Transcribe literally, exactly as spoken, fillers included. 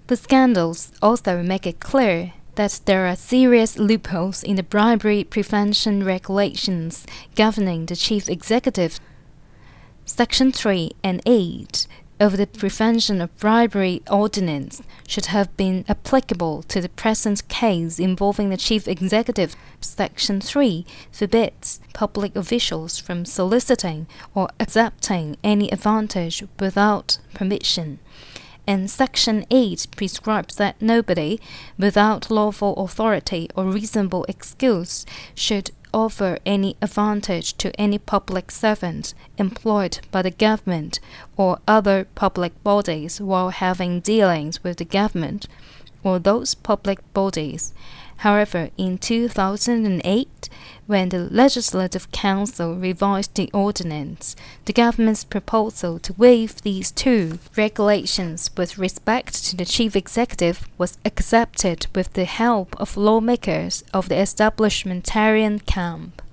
The scandals also make it clear that there are serious loopholes in the bribery prevention regulations governing the chief executive. Section three and eight of the Prevention of Bribery Ordinance should have been applicable to the present case involving the chief executive. Section three forbids public officials from soliciting or accepting any advantage without permission. And Section eight prescribes that nobody, without lawful authority or reasonable excuse, should offer any advantage to any public servant employed by the government or other public bodies while having dealings with the government or those public bodies. However, in two thousand eight, when the Legislative Council revised the ordinance, the government's proposal to waive these two regulations with respect to the chief executive was accepted with the help of lawmakers of the establishmentarian camp.